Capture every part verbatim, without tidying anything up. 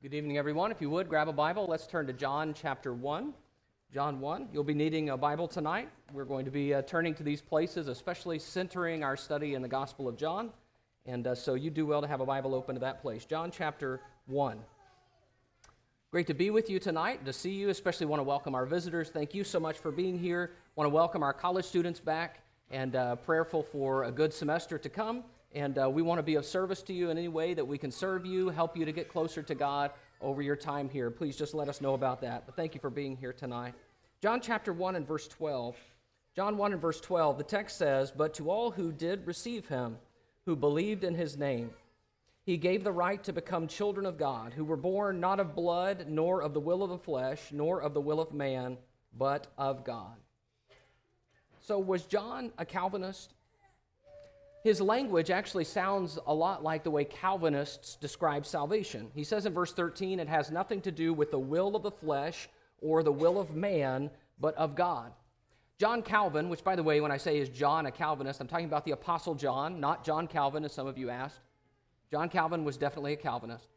Good evening, everyone. If you would, grab a Bible. Let's turn to John chapter one. John one. You'll be needing a Bible tonight. We're going to be uh, turning to these places, especially centering our study in the Gospel of John. And uh, so you do well to have a Bible open to that place. John chapter one. Great to be with you tonight, to see you. Especially want to welcome our visitors. Thank you so much for being here. Want to welcome our college students back, and uh, prayerful for a good semester to come. And uh, we want to be of service to you in any way that we can serve you, help you to get closer to God over your time here. Please just let us know about that. But thank you for being here tonight. John chapter one and verse twelve. John one and verse twelve, the text says, "But to all who did receive him, who believed in his name, he gave the right to become children of God, who were born not of blood, nor of the will of the flesh, nor of the will of man, but of God." So was John a Calvinist? His language actually sounds a lot like the way Calvinists describe salvation. He says in verse thirteen, it has nothing to do with the will of the flesh or the will of man, but of God. John Calvin, which by the way, when I say is John a Calvinist, I'm talking about the Apostle John, not John Calvin, as some of you asked. John Calvin was definitely a Calvinist.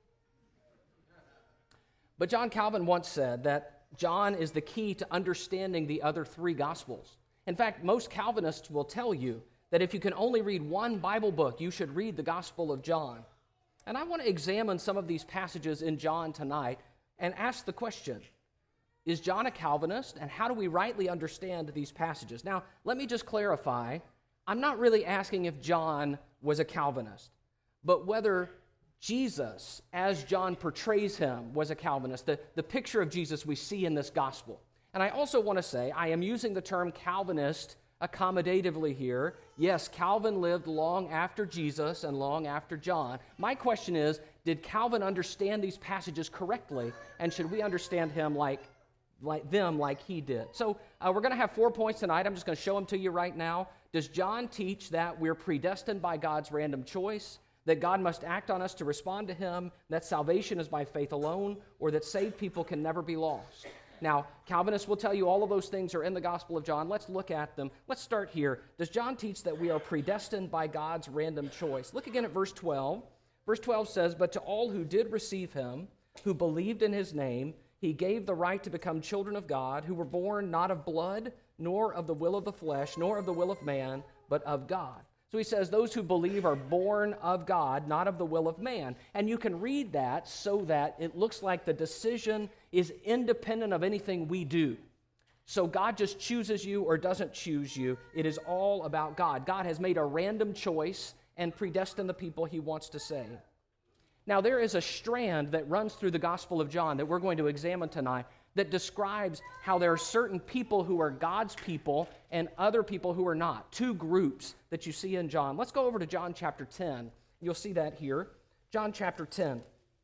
But John Calvin once said that John is the key to understanding the other three Gospels. In fact, most Calvinists will tell you that if you can only read one Bible book, you should read the Gospel of John. And I want to examine some of these passages in John tonight and ask the question, is John a Calvinist, and how do we rightly understand these passages? Now, let me just clarify, I'm not really asking if John was a Calvinist, but whether Jesus, as John portrays him, was a Calvinist, the, the picture of Jesus we see in this Gospel. And I also want to say, I am using the term Calvinist accommodatively here. Yes, Calvin lived long after Jesus and long after John. My question is, did Calvin understand these passages correctly, and should we understand him like, like them like he did? So uh, we're going to have four points tonight. I'm just going to show them to you right now. Does John teach that we're predestined by God's random choice, that God must act on us to respond to him, that salvation is by faith alone, or that saved people can never be lost? Now, Calvinists will tell you all of those things are in the Gospel of John. Let's look at them. Let's start here. Does John teach that we are predestined by God's random choice? Look again at verse twelve. Verse twelve says, "But to all who did receive him, who believed in his name, he gave the right to become children of God, who were born not of blood, nor of the will of the flesh, nor of the will of man, but of God." So he says those who believe are born of God, not of the will of man. And you can read that so that it looks like the decision is independent of anything we do. So God just chooses you or doesn't choose you. It is all about God. God has made a random choice and predestined the people he wants to save. Now there is a strand that runs through the Gospel of John that we're going to examine tonight that describes how there are certain people who are God's people and other people who are not. Two groups that you see in John. Let's go over to John chapter ten. You'll see that here. John chapter ten.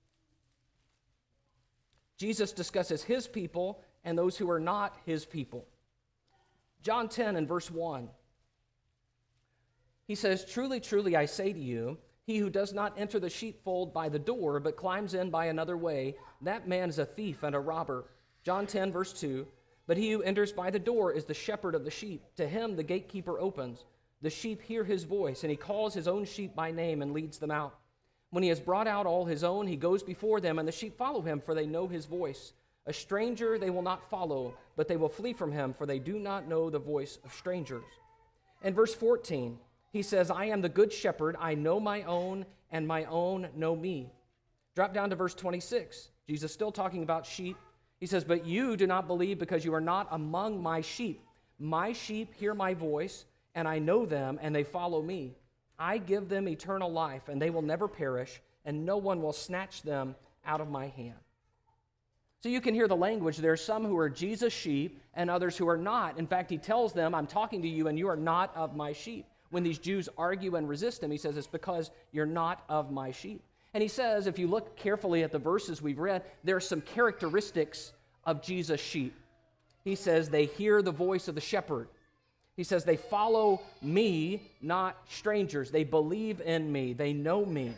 Jesus discusses his people and those who are not his people. John ten and verse one. He says, "Truly, truly, I say to you, he who does not enter the sheepfold by the door, but climbs in by another way, that man is a thief and a robber." John ten, verse two, "But he who enters by the door is the shepherd of the sheep. To him the gatekeeper opens. The sheep hear his voice, and he calls his own sheep by name and leads them out. When he has brought out all his own, he goes before them, and the sheep follow him, for they know his voice. A stranger they will not follow, but they will flee from him, for they do not know the voice of strangers." In verse fourteen, he says, "I am the good shepherd. I know my own, and my own know me." Drop down to verse twenty-six. Jesus still talking about sheep. He says, "But you do not believe because you are not among my sheep. My sheep hear my voice, and I know them, and they follow me. I give them eternal life, and they will never perish, and no one will snatch them out of my hand." So you can hear the language. There are some who are Jesus' sheep and others who are not. In fact, he tells them, "I'm talking to you, and you are not of my sheep." When these Jews argue and resist him, he says, "It's because you're not of my sheep." And he says, if you look carefully at the verses we've read, there are some characteristics of Jesus' sheep. He says they hear the voice of the shepherd. He says they follow me, not strangers. They believe in me. They know me.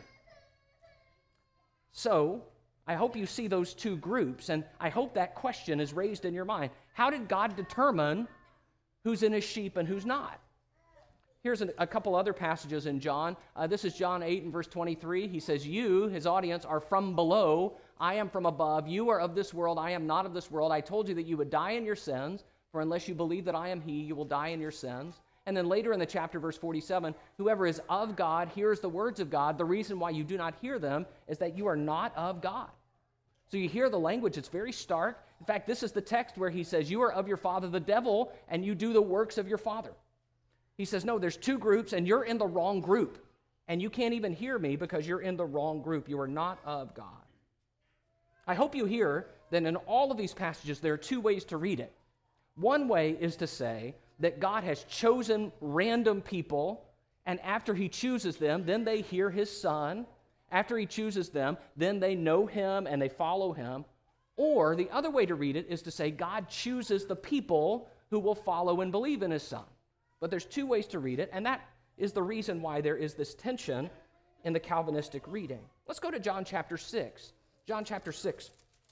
So I hope you see those two groups, and I hope that question is raised in your mind. How did God determine who's in his sheep and who's not? Here's a, a couple other passages in John. Uh, this is John eight and verse twenty-three. He says, "You," his audience, "are from below. I am from above. You are of this world. I am not of this world. I told you that you would die in your sins, for unless you believe that I am he, you will die in your sins. And then later in the chapter, verse forty-seven, whoever is of God hears the words of God. The reason why you do not hear them is that you are not of God. So you hear the language. It's very stark. In fact, this is the text where he says, you are of your father, the devil, and you do the works of your father. He says, no, there's two groups, and you're in the wrong group. And you can't even hear me because you're in the wrong group. You are not of God. I hope you hear that in all of these passages, there are two ways to read it. One way is to say that God has chosen random people, and after he chooses them, then they hear his son. After he chooses them, then they know him and they follow him. Or the other way to read it is to say God chooses the people who will follow and believe in his son. But there's two ways to read it, and that is the reason why there is this tension in the Calvinistic reading. Let's go to John chapter six. John chapter six.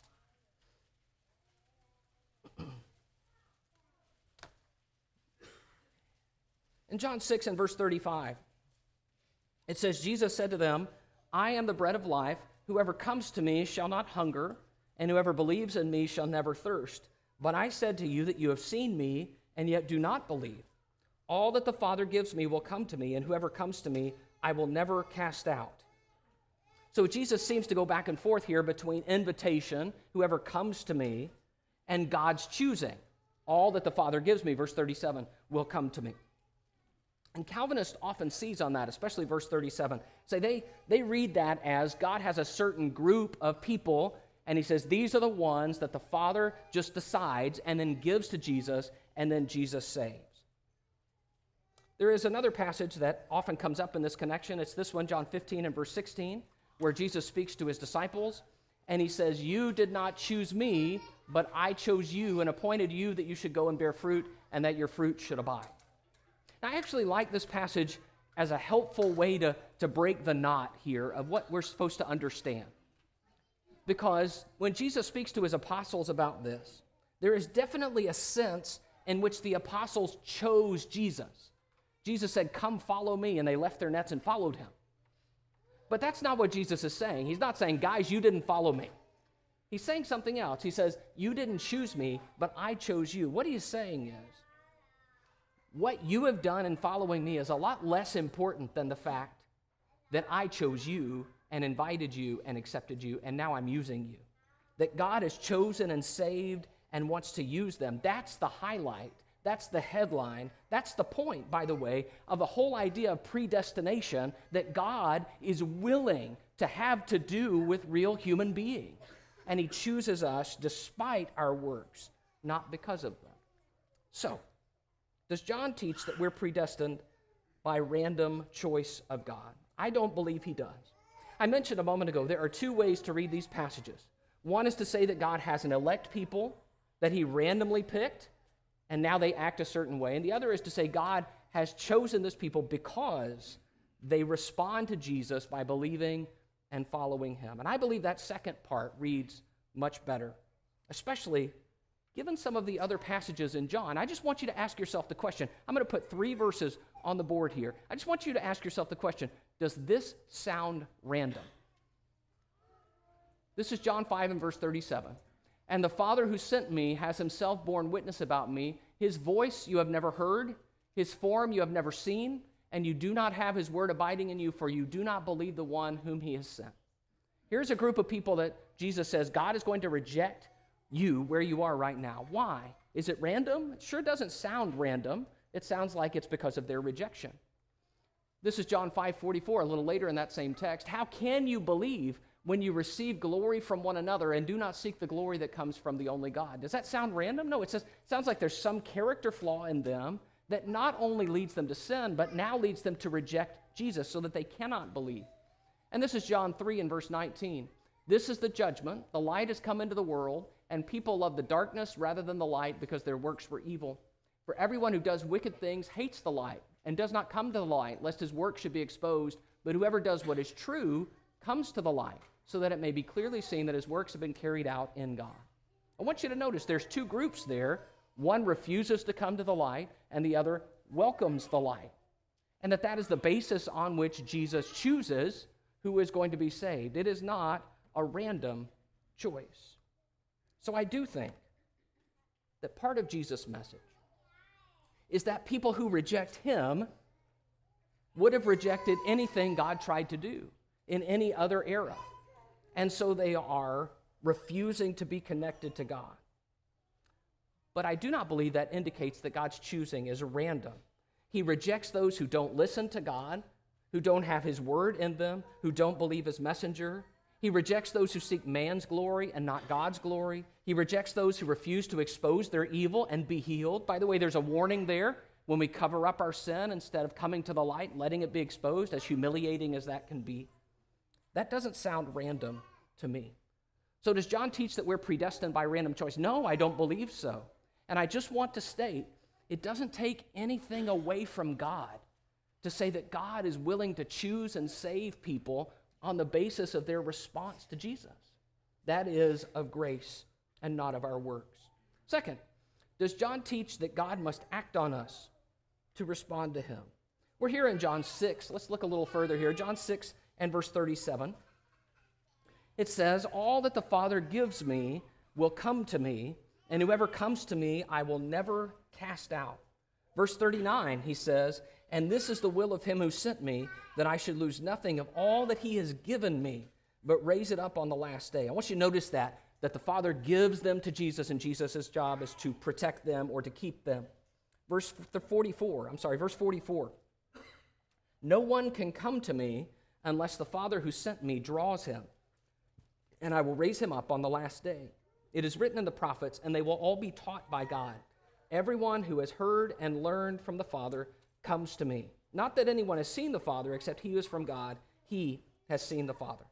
In John six and verse thirty-five, it says, Jesus said to them, I am the bread of life. Whoever comes to me shall not hunger, and whoever believes in me shall never thirst. But I said to you that you have seen me, and yet do not believe. All that the Father gives me will come to me, and whoever comes to me, I will never cast out. So Jesus seems to go back and forth here between invitation, whoever comes to me, and God's choosing. All that the Father gives me, verse thirty-seven, will come to me. And Calvinists often seize on that, especially verse thirty-seven. Say they, they read that as God has a certain group of people, and he says these are the ones that the Father just decides and then gives to Jesus, and then Jesus saves. There is another passage that often comes up in this connection. It's this one, John fifteen and verse sixteen, where Jesus speaks to his disciples, and he says, you did not choose me, but I chose you and appointed you that you should go and bear fruit, and that your fruit should abide. I actually like this passage as a helpful way to, to break the knot here of what we're supposed to understand. Because when Jesus speaks to his apostles about this, there is definitely a sense in which the apostles chose Jesus. Jesus said, come follow me, and they left their nets and followed him. But that's not what Jesus is saying. He's not saying, guys, you didn't follow me. He's saying something else. He says, you didn't choose me, but I chose you. What he's saying is, what you have done in following me is a lot less important than the fact that I chose you and invited you and accepted you, and now I'm using you. That God has chosen and saved and wants to use them. That's the highlight. That's the headline. That's the point, by the way, of the whole idea of predestination, that God is willing to have to do with real human beings. And he chooses us despite our works, not because of them. So, does John teach that we're predestined by random choice of God? I don't believe he does. I mentioned a moment ago there are two ways to read these passages. One is to say that God has an elect people that he randomly picked, and now they act a certain way. And the other is to say God has chosen this people because they respond to Jesus by believing and following him. And I believe that second part reads much better, especially given some of the other passages in John. I just want you to ask yourself the question. I'm going to put three verses on the board here. I just want you to ask yourself the question, does this sound random? This is John five and verse thirty-seven. And the Father who sent me has himself borne witness about me. His voice you have never heard, his form you have never seen, and you do not have his word abiding in you, for you do not believe the one whom he has sent. Here's a group of people that Jesus says God is going to reject you where you are right now. Why? Is it random? It sure doesn't sound random. It sounds like it's because of their rejection. This is John five forty-four, a little later in that same text. How can you believe when you receive glory from one another and do not seek the glory that comes from the only God? Does that sound random? No, it says, it sounds like there's some character flaw in them that not only leads them to sin, but now leads them to reject Jesus so that they cannot believe. And this is John three and verse nineteen. This is the judgment. The light has come into the world, and people love the darkness rather than the light because their works were evil. For everyone who does wicked things hates the light and does not come to the light, lest his work should be exposed. But whoever does what is true comes to the light, so that it may be clearly seen that his works have been carried out in God. I want you to notice there's two groups there. One refuses to come to the light, and the other welcomes the light. And that that is the basis on which Jesus chooses who is going to be saved. It is not a random choice. So I do think that part of Jesus' message is that people who reject him would have rejected anything God tried to do in any other era. And so they are refusing to be connected to God. But I do not believe that indicates that God's choosing is random. He rejects those who don't listen to God, who don't have his word in them, who don't believe his messenger. He rejects those who seek man's glory and not God's glory. He rejects those who refuse to expose their evil and be healed. By the way, there's a warning there when we cover up our sin instead of coming to the light and letting it be exposed, as humiliating as that can be. That doesn't sound random to me. So does John teach that we're predestined by random choice? No, I don't believe so. And I just want to state, it doesn't take anything away from God to say that God is willing to choose and save people on the basis of their response to Jesus. That is of grace and not of our works. Second, does John teach that God must act on us to respond to him? We're here in John six. Let's look a little further here. John six and verse thirty-seven. It says, "All that the Father gives me will come to me, and whoever comes to me I will never cast out." Verse thirty-nine, he says, "And this is the will of him who sent me, that I should lose nothing of all that he has given me, but raise it up on the last day." I want you to notice that, that the Father gives them to Jesus, and Jesus' job is to protect them or to keep them. Verse forty-four, I'm sorry, verse forty-four. "No one can come to me unless the Father who sent me draws him, and I will raise him up on the last day. It is written in the prophets, and they will all be taught by God. Everyone who has heard and learned from the Father comes to me. Not that anyone has seen the Father, except he who is from God. He has seen the Father."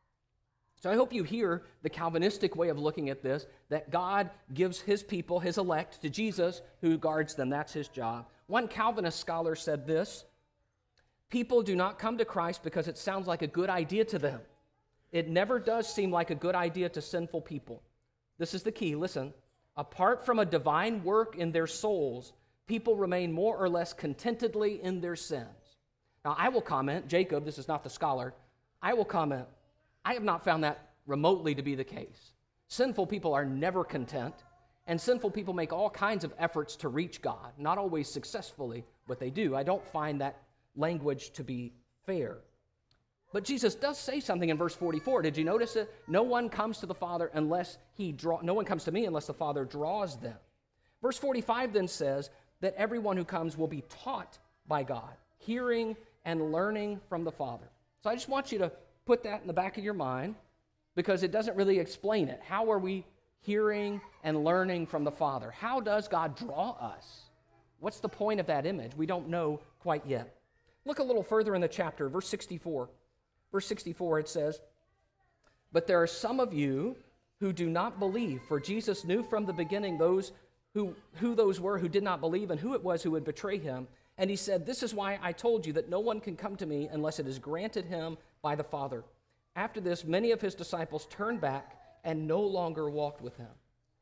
So I hope you hear the Calvinistic way of looking at this, that God gives his people, his elect, to Jesus, who guards them. That's his job. One Calvinist scholar said this: "People do not come to Christ because it sounds like a good idea to them. It never does seem like a good idea to sinful people. This is the key, listen. Apart from a divine work in their souls, people remain more or less contentedly in their sins." Now, I will comment, Jacob, this is not the scholar, I will comment, I have not found that remotely to be the case. Sinful people are never content, and sinful people make all kinds of efforts to reach God, not always successfully, but they do. I don't find that language to be fair. But Jesus does say something in verse forty-four. Did you notice it? No one comes to the Father unless he draw. No one comes to me unless the Father draws them. Verse forty-five then says that everyone who comes will be taught by God, hearing and learning from the Father. So I just want you to put that in the back of your mind, because it doesn't really explain it. How are we hearing and learning from the Father? How does God draw us? What's the point of that image? We don't know quite yet. Look a little further in the chapter, verse sixty-four. Verse sixty-four, it says, "But there are some of you who do not believe, for Jesus knew from the beginning those who, who those were who did not believe and who it was who would betray him. And he said, 'This is why I told you that no one can come to me unless it is granted him by the Father.' After this, many of his disciples turned back and no longer walked with him."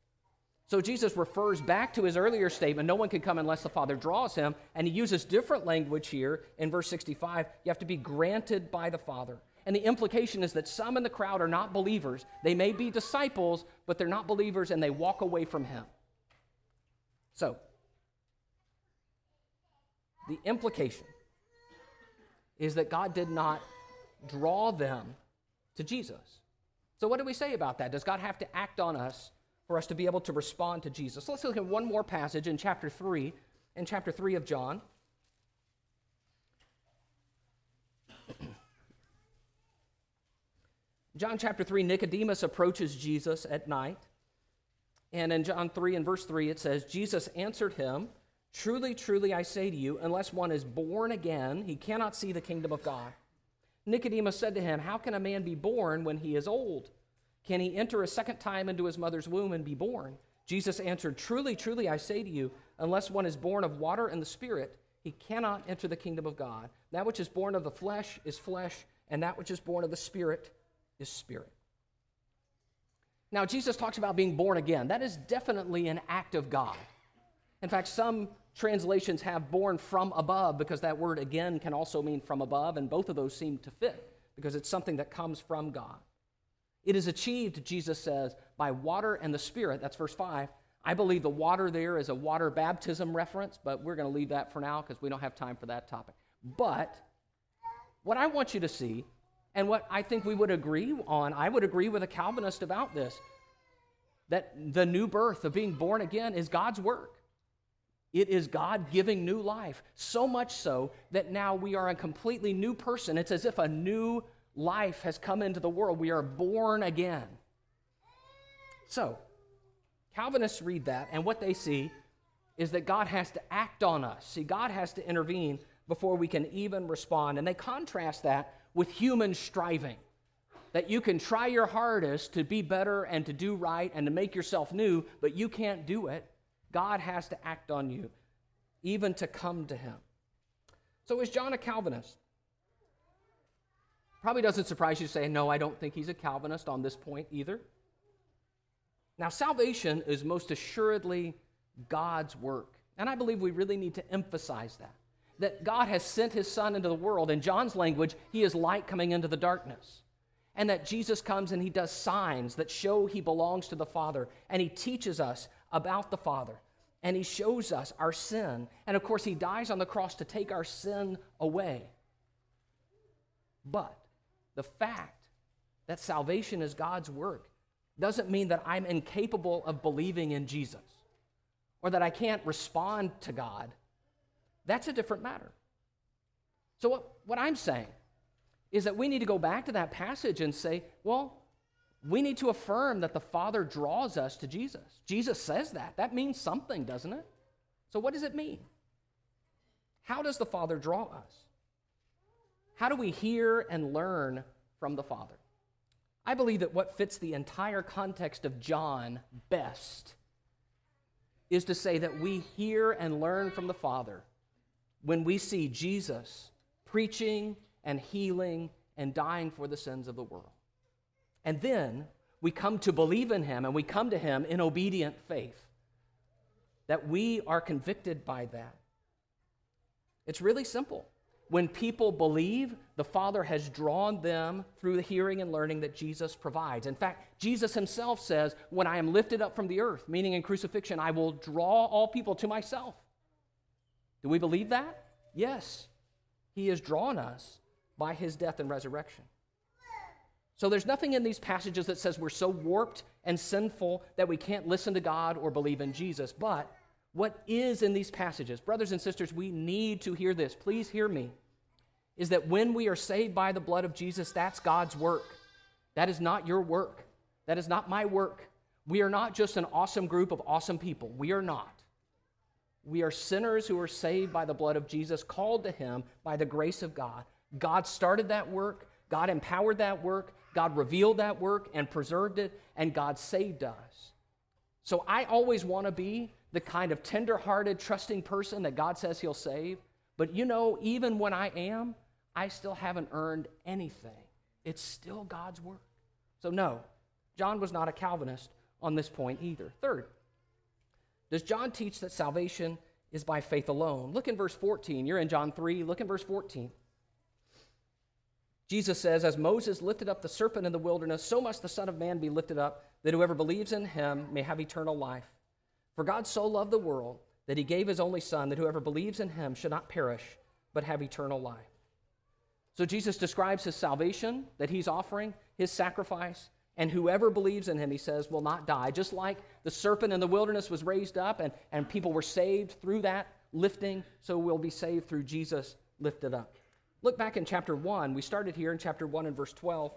So Jesus refers back to his earlier statement, no one can come unless the Father draws him, and he uses different language here in verse sixty-five. You have to be granted by the Father. And the implication is that some in the crowd are not believers. They may be disciples, but they're not believers, and they walk away from him. So, the implication is that God did not draw them to Jesus. So what do we say about that? Does God have to act on us for us to be able to respond to Jesus? So let's look at one more passage in chapter three, in chapter three of John. John chapter three, Nicodemus approaches Jesus at night. And in John three and verse three, it says, "Jesus answered him, 'Truly, truly, I say to you, unless one is born again, he cannot see the kingdom of God.' Nicodemus said to him, 'How can a man be born when he is old? Can he enter a second time into his mother's womb and be born?' Jesus answered, 'Truly, truly, I say to you, unless one is born of water and the Spirit, he cannot enter the kingdom of God. That which is born of the flesh is flesh, and that which is born of the Spirit is spirit.'" Now, Jesus talks about being born again. That is definitely an act of God. In fact, some translations have born from above, because that word again can also mean from above, and both of those seem to fit because it's something that comes from God. It is achieved, Jesus says, by water and the Spirit. That's verse five. I believe the water there is a water baptism reference, but we're going to leave that for now because we don't have time for that topic. But what I want you to see, and what I think we would agree on, I would agree with a Calvinist about this, that the new birth of being born again is God's work. It is God giving new life, so much so that now we are a completely new person. It's as if a new life has come into the world. We are born again. So, Calvinists read that, and what they see is that God has to act on us. See, God has to intervene before we can even respond. And they contrast that with human striving, that you can try your hardest to be better and to do right and to make yourself new, but you can't do it. God has to act on you, even to come to him. So is John a Calvinist? Probably doesn't surprise you to say, no, I don't think he's a Calvinist on this point either. Now, salvation is most assuredly God's work. And I believe we really need to emphasize that. That God has sent his Son into the world. In John's language, he is light coming into the darkness. And that Jesus comes and he does signs that show he belongs to the Father. And he teaches us about the Father. And he shows us our sin. And of course, he dies on the cross to take our sin away. But the fact that salvation is God's work doesn't mean that I'm incapable of believing in Jesus or that I can't respond to God. That's a different matter. So what, what I'm saying is that we need to go back to that passage and say, well, we need to affirm that the Father draws us to Jesus. Jesus says that. That means something, doesn't it? So what does it mean? How does the Father draw us? How do we hear and learn from the Father? I believe that what fits the entire context of John best is to say that we hear and learn from the Father when we see Jesus preaching and healing and dying for the sins of the world. And then we come to believe in him and we come to him in obedient faith, that we are convicted by that. It's really simple. When people believe, the Father has drawn them through the hearing and learning that Jesus provides. In fact, Jesus himself says, when I am lifted up from the earth, meaning in crucifixion, I will draw all people to myself. Do we believe that? Yes. He has drawn us by his death and resurrection. So there's nothing in these passages that says we're so warped and sinful that we can't listen to God or believe in Jesus. But what is in these passages, brothers and sisters, we need to hear this. Please hear me. Is that when we are saved by the blood of Jesus, that's God's work. That is not your work. That is not my work. We are not just an awesome group of awesome people. We are not. We are sinners who are saved by the blood of Jesus, called to him by the grace of God. God started that work. God empowered that work. God revealed that work and preserved it, and God saved us. So I always want to be the kind of tender-hearted, trusting person that God says he'll save. But you know, even when I am, I still haven't earned anything. It's still God's work. So no, John was not a Calvinist on this point either. Third, does John teach that salvation is by faith alone? Look in verse fourteen. You're in John three. Look in verse fourteen. Jesus says, as Moses lifted up the serpent in the wilderness, so must the Son of Man be lifted up, that whoever believes in him may have eternal life. For God so loved the world that he gave his only Son, that whoever believes in him should not perish, but have eternal life. So Jesus describes his salvation that he's offering, his sacrifice, and whoever believes in him, he says, will not die. Just like the serpent in the wilderness was raised up and, and people were saved through that lifting, so we'll be saved through Jesus lifted up. Look back in chapter one. We started here in chapter one and verse twelve.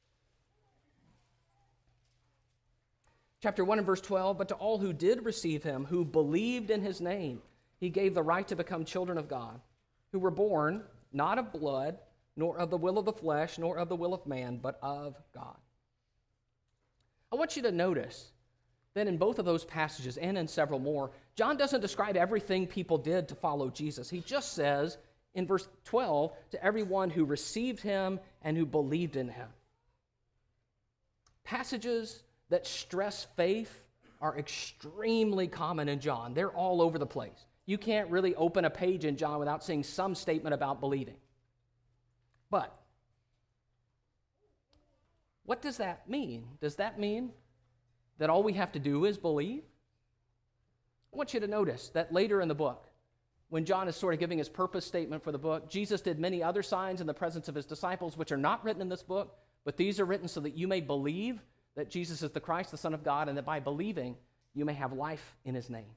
Chapter one and verse twelve, but to all who did receive him, who believed in his name, he gave the right to become children of God, who were born not of blood, nor of the will of the flesh, nor of the will of man, but of God. I want you to notice that in both of those passages and in several more, John doesn't describe everything people did to follow Jesus. He just says in verse twelve, to everyone who received him and who believed in him. Passages that stress faith are extremely common in John. They're all over the place. You can't really open a page in John without seeing some statement about believing. But What does that mean? Does that mean that all we have to do is believe? I want you to notice that later in the book, when John is sort of giving his purpose statement for the book, Jesus did many other signs in the presence of his disciples, which are not written in this book, but these are written so that you may believe that Jesus is the Christ, the Son of God, and that by believing, you may have life in his name.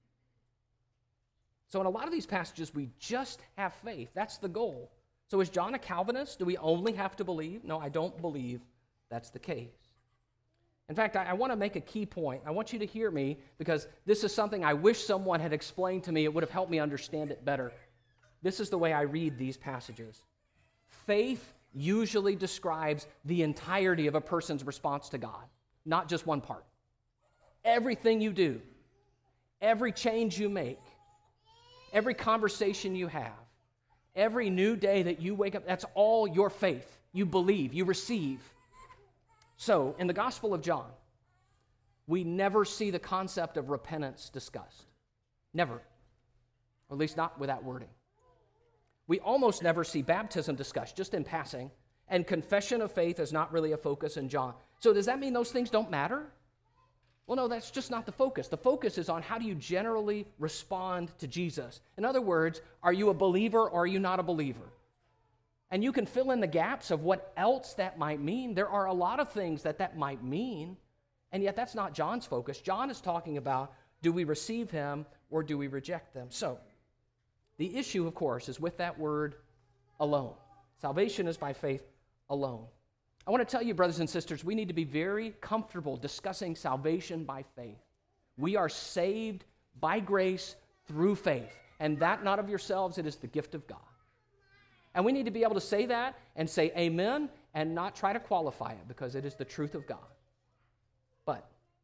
So in a lot of these passages, we just have faith. That's the goal. So is John a Calvinist? Do we only have to believe? No, I don't believe that's the case. In fact, I, I want to make a key point. I want you to hear me because this is something I wish someone had explained to me. It would have helped me understand it better. This is the way I read these passages. Faith usually describes the entirety of a person's response to God, not just one part. Everything you do, every change you make, every conversation you have, every new day that you wake up, that's all your faith. You believe, you receive. So, in the Gospel of John, we never see the concept of repentance discussed. Never. Or at least not with that wording. We almost never see baptism discussed, just in passing, and confession of faith is not really a focus in John. So does that mean those things don't matter? Well, no, that's just not the focus. The focus is on how do you generally respond to Jesus. In other words, are you a believer or are you not a believer? And you can fill in the gaps of what else that might mean. There are a lot of things that that might mean, and yet that's not John's focus. John is talking about, do we receive him or do we reject them? So, the issue, of course, is with that word alone. Salvation is by faith alone. I want to tell you, brothers and sisters, we need to be very comfortable discussing salvation by faith. We are saved by grace through faith, and that not of yourselves, it is the gift of God. And we need to be able to say that and say amen and not try to qualify it because it is the truth of God. But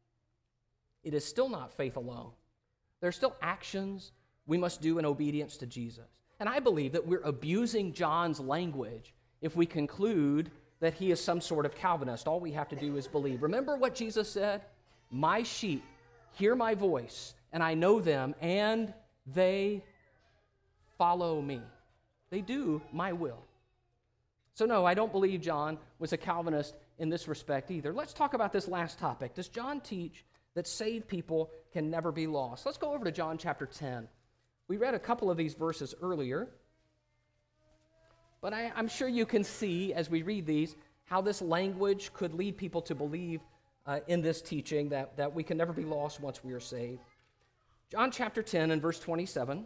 it is still not faith alone. There are still actions we must do in obedience to Jesus. And I believe that we're abusing John's language if we conclude that he is some sort of Calvinist. All we have to do is believe. Remember what Jesus said? My sheep hear my voice, and I know them, and they follow me. They do my will. So no, I don't believe John was a Calvinist in this respect either. Let's talk about this last topic. Does John teach that saved people can never be lost? Let's go over to John chapter ten. We read a couple of these verses earlier, but I, I'm sure you can see as we read these how this language could lead people to believe uh, in this teaching that, that we can never be lost once we are saved. John chapter ten and verse twenty-seven.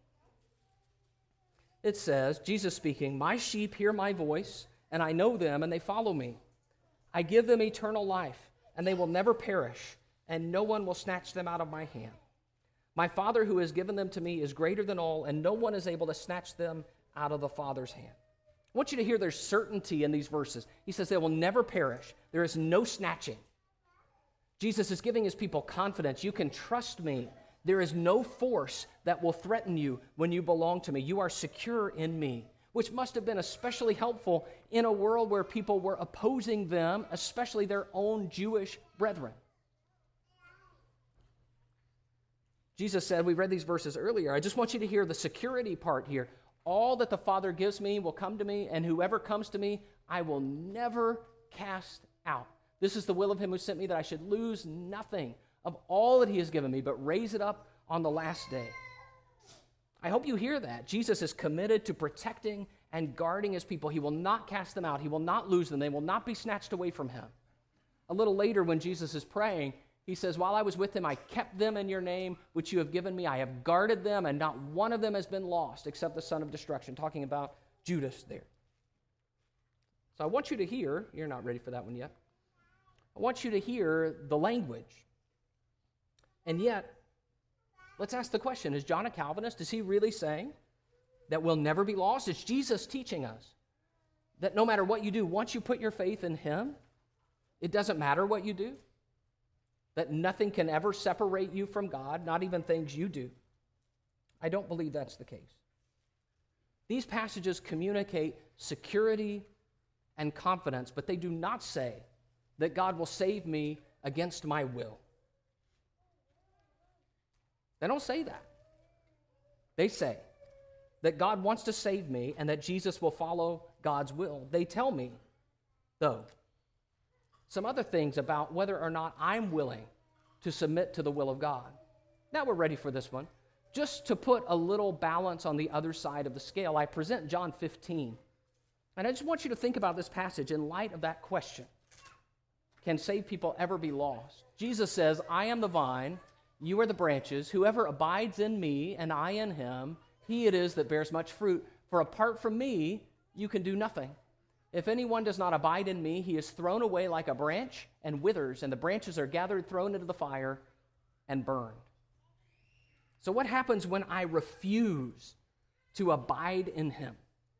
It says, Jesus speaking, my sheep hear my voice, and I know them, and they follow me. I give them eternal life, and they will never perish, and no one will snatch them out of my hand. My Father who has given them to me is greater than all, and no one is able to snatch them out of the Father's hand. I want you to hear there's certainty in these verses. He says they will never perish. There is no snatching. Jesus is giving his people confidence. You can trust me. There is no force that will threaten you when you belong to me. You are secure in me, which must have been especially helpful in a world where people were opposing them, especially their own Jewish brethren. Jesus said, we read these verses earlier, I just want you to hear the security part here. All that the Father gives me will come to me, and whoever comes to me, I will never cast out. This is the will of him who sent me, that I should lose nothing of all that he has given me, but raise it up on the last day. I hope you hear that. Jesus is committed to protecting and guarding his people. He will not cast them out. He will not lose them. They will not be snatched away from him. A little later when Jesus is praying, he says, while I was with them, I kept them in your name, which you have given me. I have guarded them, and not one of them has been lost except the son of destruction, talking about Judas there. So I want you to hear, you're not ready for that one yet. I want you to hear the language. And yet, let's ask the question, is John a Calvinist? Is he really saying that we'll never be lost? Is Jesus teaching us that no matter what you do, once you put your faith in him, it doesn't matter what you do? That nothing can ever separate you from God, not even things you do? I don't believe that's the case. These passages communicate security and confidence, but they do not say that God will save me against my will. They don't say that. They say that God wants to save me and that Jesus will follow God's will. They tell me, though, some other things about whether or not I'm willing to submit to the will of God. Now we're ready for this one. Just to put a little balance on the other side of the scale, I present John fifteen. And I just want you to think about this passage in light of that question. Can saved people ever be lost? Jesus says, I am the vine, you are the branches. Whoever abides in me and I in him, he it is that bears much fruit. For apart from me, you can do nothing. If anyone does not abide in me, he is thrown away like a branch and withers, and the branches are gathered, thrown into the fire, and burned. So what happens when I refuse to abide in him?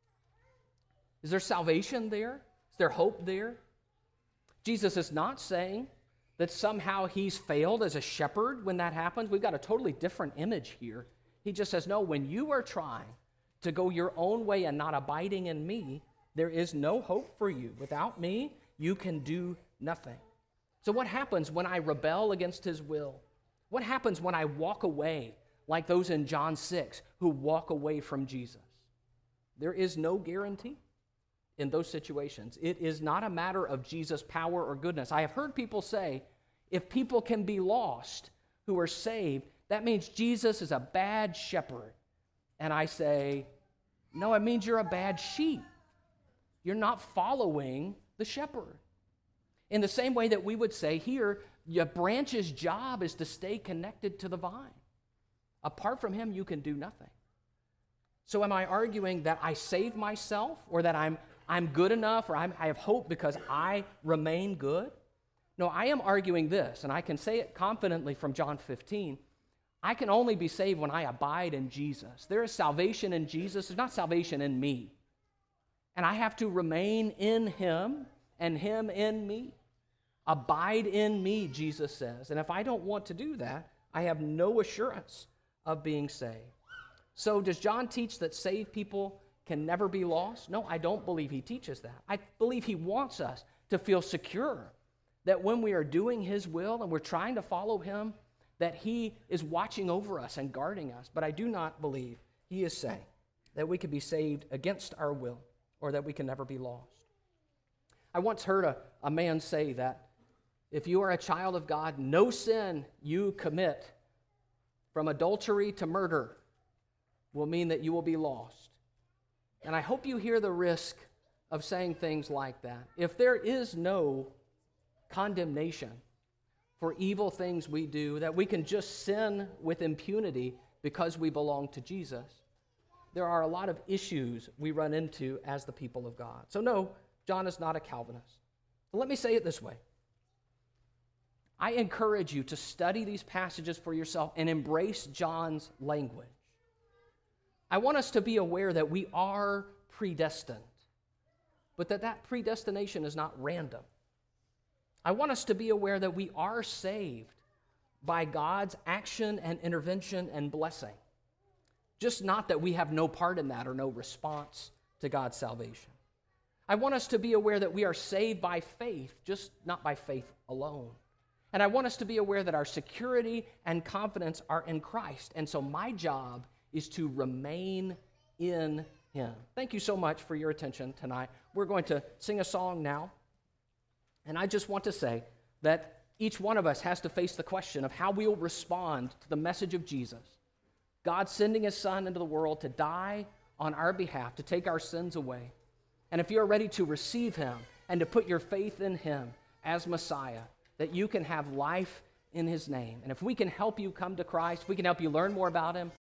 Is there salvation there? Is there hope there? Jesus is not saying that somehow he's failed as a shepherd when that happens. We've got a totally different image here. He just says, no, when you are trying to go your own way and not abiding in me, there is no hope for you. Without me, you can do nothing. So what happens when I rebel against his will? What happens when I walk away like those in John six who walk away from Jesus? There is no guarantee in those situations. It is not a matter of Jesus' power or goodness. I have heard people say, if people can be lost who are saved, that means Jesus is a bad shepherd. And I say, no, it means you're a bad sheep. You're not following the shepherd. In the same way that we would say here, your branch's job is to stay connected to the vine. Apart from him, you can do nothing. So am I arguing that I save myself, or that I'm I'm good enough, or I'm, I have hope because I remain good? No, I am arguing this, and I can say it confidently from John fifteen. I can only be saved when I abide in Jesus. There is salvation in Jesus. There's not salvation in me. And I have to remain in him and him in me. Abide in me, Jesus says. And if I don't want to do that, I have no assurance of being saved. So does John teach that saved people can never be lost? No, I don't believe he teaches that. I believe he wants us to feel secure that when we are doing his will and we're trying to follow him, that he is watching over us and guarding us. But I do not believe he is saying that we can be saved against our will or that we can never be lost. I once heard a, a man say that if you are a child of God, no sin you commit, from adultery to murder, will mean that you will be lost. And I hope you hear the risk of saying things like that. If there is no condemnation for evil things we do, that we can just sin with impunity because we belong to Jesus, there are a lot of issues we run into as the people of God. So no, John is not a Calvinist. But let me say it this way. I encourage you to study these passages for yourself and embrace John's language. I want us to be aware that we are predestined, but that that predestination is not random. I want us to be aware that we are saved by God's action and intervention and blessing. Just not that we have no part in that or no response to God's salvation. I want us to be aware that we are saved by faith, just not by faith alone. And I want us to be aware that our security and confidence are in Christ. And so my job is to remain in him. Thank you so much for your attention tonight. We're going to sing a song now. And I just want to say that each one of us has to face the question of how we will respond to the message of Jesus. God sending his Son into the world to die on our behalf, to take our sins away. And if you're ready to receive him and to put your faith in him as Messiah, that you can have life in his name. And if we can help you come to Christ, we can help you learn more about him,